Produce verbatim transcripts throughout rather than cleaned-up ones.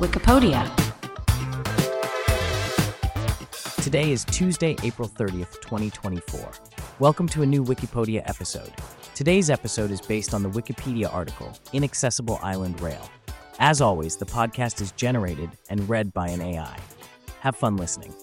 Wikipedia. Today is Tuesday, April thirtieth, twenty twenty-four. Welcome to a new Wikipedia episode. Today's episode is based on the Wikipedia article, Inaccessible Island Rail. As always, the podcast is generated and read by an A I. Have fun listening.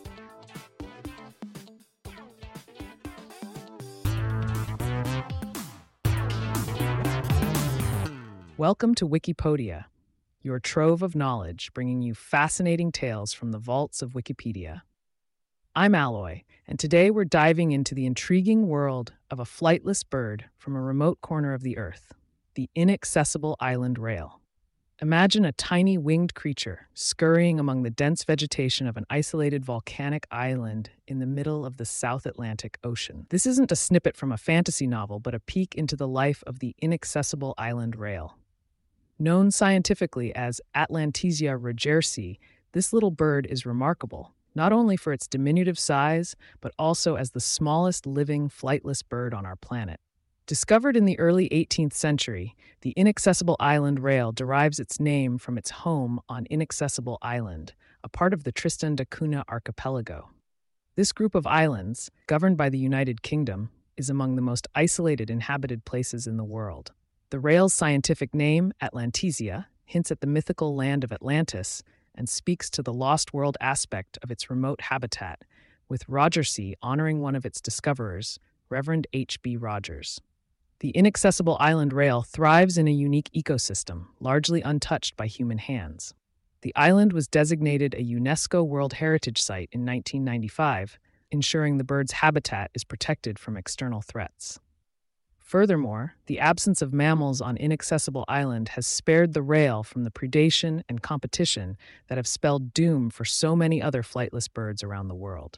Welcome to Wikipedia, your trove of knowledge bringing you fascinating tales from the vaults of Wikipedia. I'm Alloy, and today we're diving into the intriguing world of a flightless bird from a remote corner of the Earth, the Inaccessible Island Rail. Imagine a tiny winged creature scurrying among the dense vegetation of an isolated volcanic island in the middle of the South Atlantic Ocean. This isn't a snippet from a fantasy novel, but a peek into the life of the Inaccessible Island Rail. Known scientifically as Atlantesia rogersi, this little bird is remarkable, not only for its diminutive size, but also as the smallest living flightless bird on our planet. Discovered in the early eighteenth century, the Inaccessible Island Rail derives its name from its home on Inaccessible Island, a part of the Tristan da Cunha archipelago. This group of islands, governed by the United Kingdom, is among the most isolated inhabited places in the world. The rail's scientific name, Atlantesia, hints at the mythical land of Atlantis and speaks to the lost world aspect of its remote habitat, with Rogersi honoring one of its discoverers, Reverend H B Rogers. The Inaccessible Island Rail thrives in a unique ecosystem, largely untouched by human hands. The island was designated a UNESCO World Heritage Site in nineteen ninety-five, ensuring the bird's habitat is protected from external threats. Furthermore, the absence of mammals on Inaccessible Island has spared the rail from the predation and competition that have spelled doom for so many other flightless birds around the world.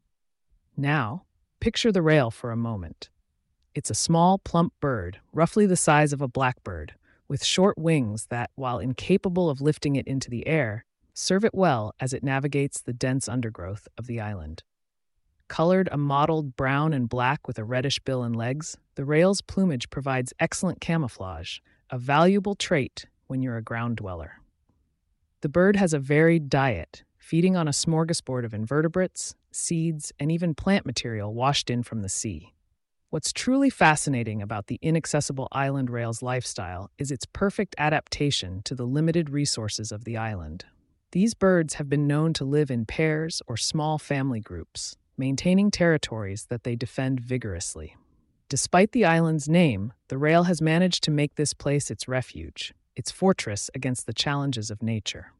Now, picture the rail for a moment. It's a small, plump bird, roughly the size of a blackbird, with short wings that, while incapable of lifting it into the air, serve it well as it navigates the dense undergrowth of the island. Colored a mottled brown and black with a reddish bill and legs, the rail's plumage provides excellent camouflage, a valuable trait when you're a ground dweller. The bird has a varied diet, feeding on a smorgasbord of invertebrates, seeds, and even plant material washed in from the sea. What's truly fascinating about the Inaccessible Island Rail's lifestyle is its perfect adaptation to the limited resources of the island. These birds have been known to live in pairs or small family groups, maintaining territories that they defend vigorously. Despite the island's name, the rail has managed to make this place its refuge, its fortress against the challenges of nature.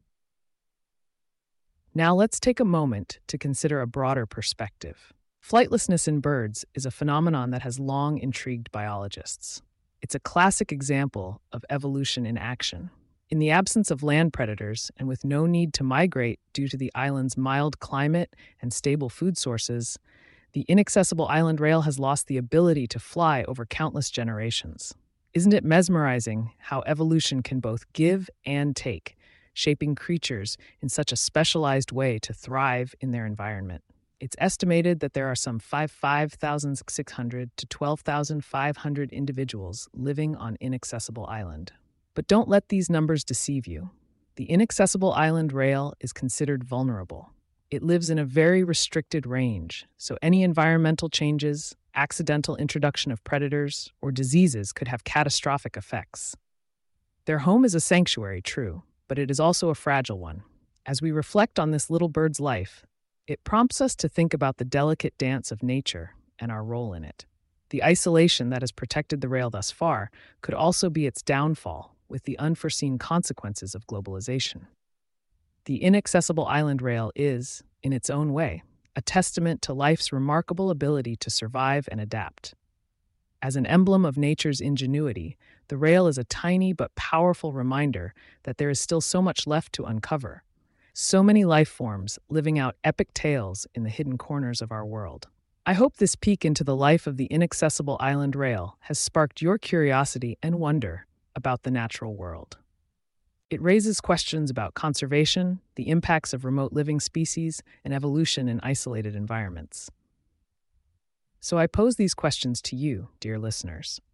Now let's take a moment to consider a broader perspective. Flightlessness in birds is a phenomenon that has long intrigued biologists. It's a classic example of evolution in action. In the absence of land predators, and with no need to migrate due to the island's mild climate and stable food sources, the Inaccessible Island Rail has lost the ability to fly over countless generations. Isn't it mesmerizing how evolution can both give and take, shaping creatures in such a specialized way to thrive in their environment? It's estimated that there are some five thousand six hundred to twelve thousand five hundred individuals living on Inaccessible Island. But don't let these numbers deceive you. The Inaccessible Island Rail is considered vulnerable. It lives in a very restricted range, so any environmental changes, accidental introduction of predators, or diseases could have catastrophic effects. Their home is a sanctuary, true, but it is also a fragile one. As we reflect on this little bird's life, it prompts us to think about the delicate dance of nature and our role in it. The isolation that has protected the rail thus far could also be its downfall, with the unforeseen consequences of globalization. The Inaccessible Island Rail is, in its own way, a testament to life's remarkable ability to survive and adapt. As an emblem of nature's ingenuity, the rail is a tiny but powerful reminder that there is still so much left to uncover. So many life forms living out epic tales in the hidden corners of our world. I hope this peek into the life of the Inaccessible Island Rail has sparked your curiosity and wonder about the natural world. It raises questions about conservation, the impacts of remote living species, and evolution in isolated environments. So I pose these questions to you, dear listeners.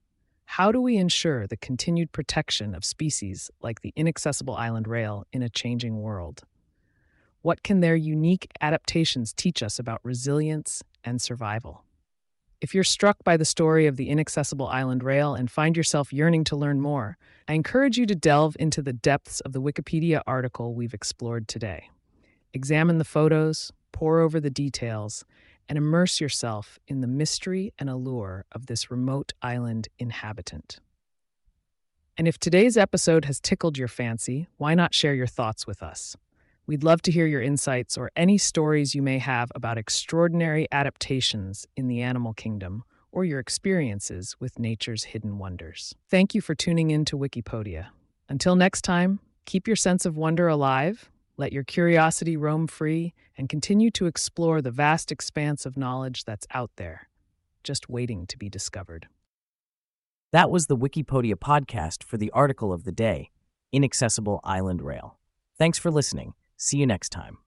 How do we ensure the continued protection of species like the inaccessible island rail in a changing world? What can their unique adaptations teach us about resilience and survival? If you're struck by the story of the inaccessible island rail and find yourself yearning to learn more, I encourage you to delve into the depths of the Wikipedia article we've explored today. Examine the photos, pore over the details, and immerse yourself in the mystery and allure of this remote island inhabitant. And if today's episode has tickled your fancy, why not share your thoughts with us? We'd love to hear your insights or any stories you may have about extraordinary adaptations in the animal kingdom or your experiences with nature's hidden wonders. Thank you for tuning in to Wikipedia. Until next time, keep your sense of wonder alive, let your curiosity roam free, and continue to explore the vast expanse of knowledge that's out there, just waiting to be discovered. That was the Wikipedia podcast for the article of the day, Inaccessible Island Rail. Thanks for listening. See you next time.